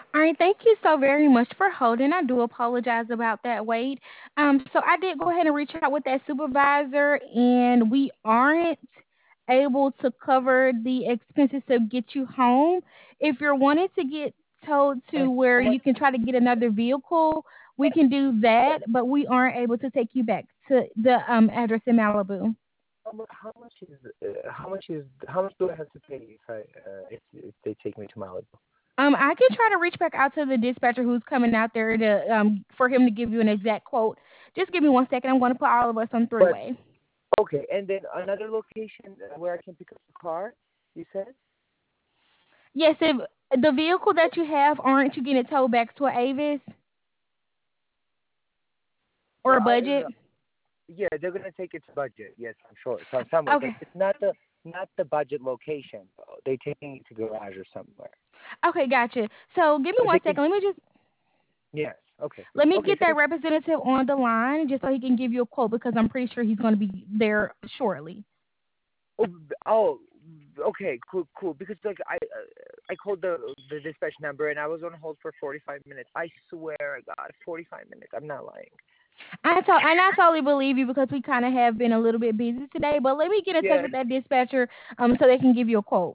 All right, thank you so very much for holding. I do apologize about that wait. So I did go ahead and reach out with that supervisor, and we aren't able to cover the expenses to get you home. If you're wanting to get told to And where how much? you can try to get another vehicle, we can do that, but we aren't able to take you back to the address in Malibu. How much do I have to pay if they take me to Malibu? I can try to reach back out to the dispatcher who's coming out there to for him to give you an exact quote. Just give me 1 second. I'm going to put all of us on three But way. okay, and then another location where I can pick up the car. You said? Yes, if the vehicle that you have, aren't you getting it towed back to a Avis or Well, a budget? yeah, they're gonna take its budget. Yes, I'm sure. So somewhere, but Okay. it's not the budget location. Though. They taking it to garage or somewhere. Okay, gotcha. So give me But one they can. second. Yes. Okay. Let me Okay. get that representative on the line just so he can give you a quote because I'm pretty sure he's going to be there shortly. Oh, oh, okay, cool. Because like I called the dispatch number and I was on hold for 45 minutes. I swear, God, 45 minutes. I'm not lying. I totally believe you because we kind of have been a little bit busy today. But let me get in touch Yes. with that dispatcher so they can give you a quote.